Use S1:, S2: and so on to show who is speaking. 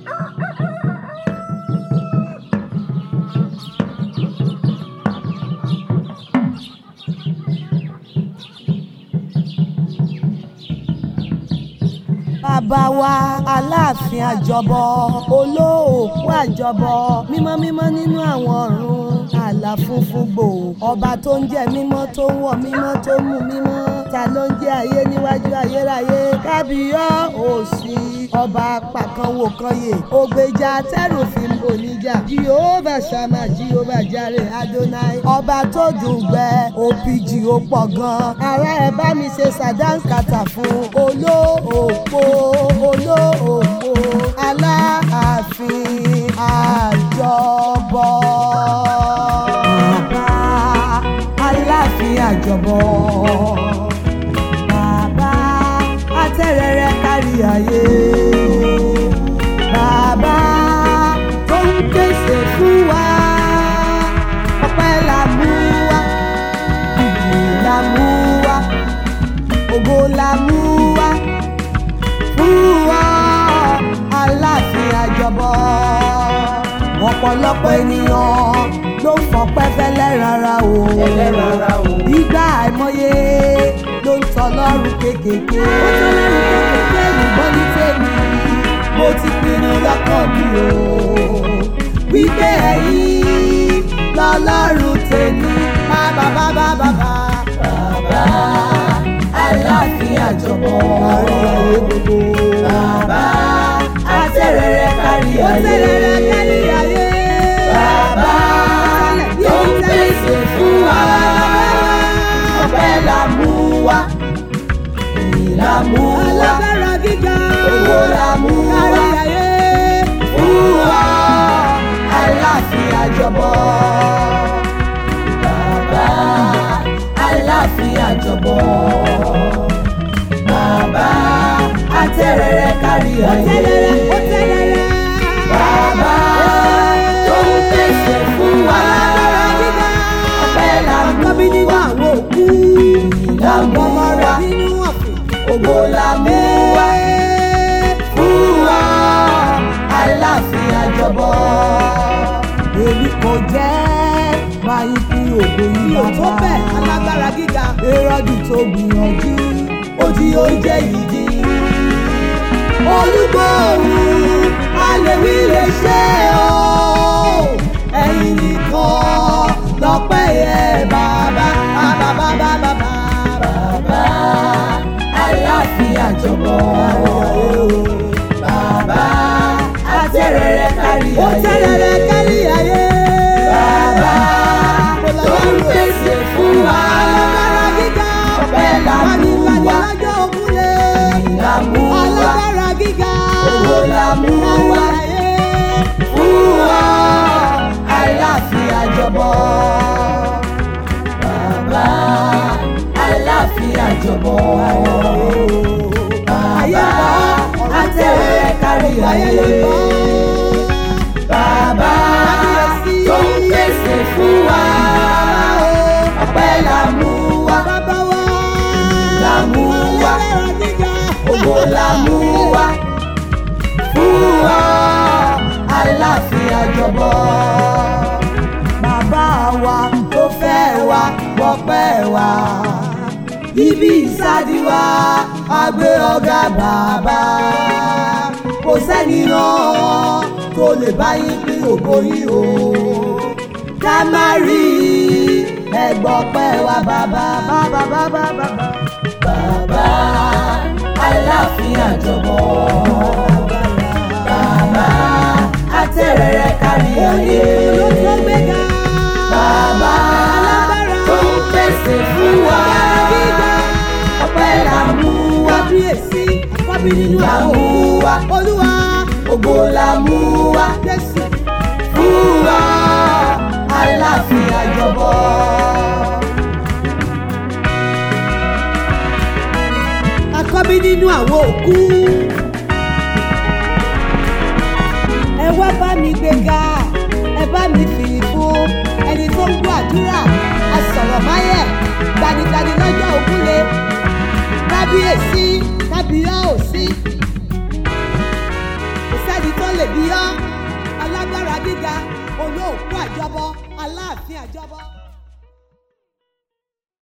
S1: Bàbá wa Aláàfin àjọbọ olóòkú àjọbọ mímọ́ mímọ́ nínú àwọn ọ̀run àlà funfun gbò ọba tó ń jẹ́ mímọ́ tó ń wọ̀ mímọ́ tó ń mú mímọ́ ta ló ń jẹ́ ayé níwájú ayérayé kábíyọ́ òsì ọba pàkànwò kanyè ògbèjà tẹ́rùfín oníjà Jehovah Ṣàmà Jehovah Jare Adonai ọba tó dùn gbẹ òpìjì ó pọ̀ gan ara ẹ̀ bá mi ṣe sàdánkàtà fún olóòpó Aláàfin àjọbọ. Bàbá Aláàfin àjọbọ. Bàbá atẹ́rẹrẹ kárí ayé. Bàbá tó ń pèsè fún wa. Ọpẹ́ la mú wá, ìyìn la mú wá, ògo la mú wá. Aláàfin àjọbọ ọ̀pọ̀lọpọ̀ ènìyàn ló fọpẹ́ fẹ́lẹ́ rárá o ìgbà àìmọye ló ń tọlọ́run kékèké ó tọlọ́run kékèké ìbọn ní tèmi mo ti pinnu lọ́kàn mi o wípé ẹ̀yin lọ́lọ́run tèmi bàbá Aláàfin àjọbọ bàbá atẹ́rẹrẹ kárí ayé bàbá tó ń pèsè fún wa ọpẹ́ la mú wá ìyìn la mú wá owó la mú wá fún wa Aláàfin àjọbọ bàbá Aláàfin àjọbọ bàbá atẹ́rẹrẹ kárí ayé bàbá tó ń pèsè fún wa ọpẹ́ la mú wá ìyìn la mú wá ògo la mú wá fún wa Aláàfin àjọbọ. Èmi kò jẹ́ báyìí fi ògo yìí bàbá tó bẹ́ẹ̀ alágbára gíga Hẹ́rọ́dù tó gbìyànjú ó di oúnjẹ yìí di olúgbòhùn àlèwí lè ṣe o ẹ̀yin nìkan lọ́pẹ́ yẹ bàbá Aláàfin àjọbọ bàbá atẹ́rẹrẹ kárí ayé bàbá tó ń pèsè fún wa ọpẹ́ la mú wá ìyìn la mú wá owó la mú wá fún wa Aláàfin àjọbọ bàbá Aláàfin àjọbọ bàbá atẹ́rẹrẹ kárí ayé bàbá tó ń pèsè fún wa ọpẹ́ la mú wá ìyìn la mú wá owó la mú wá fún wa Aláàfin àjọbọ. Bàbá wa tó fẹ́ wa gbọ́pẹ́ wa ibi ìsádi wa a gbé ọ̀gá bàbá kò sẹ́ni náà tó lè bá yín pín ògo yìí o ká má rí ẹgbọ́pẹ́ wa bàbá Aláàfin àjọbọ bàbá atẹ́rẹrẹ kárí ayé bàbá tó ń pèsè fún wa ọpẹ́ la mú wá ìyìn la mú wá ògo la mú wá fún wa Aláàfin àjọbọ. Àkọ́bí nínú àwọn òkú ẹ wá bá mi gbéga ẹ bá mi fìyìn fún ẹni tó ń gbọ́ àdúrà asọ̀rọ̀ máyẹ̀ gbanigbani lọ́jọ́ ògúnlé kábíyèsí kábíyá òsí kò sẹ́ni tó lè bí ọ́ alágbára gíga olóòkú àjọbọ aláàfin àjọbọ.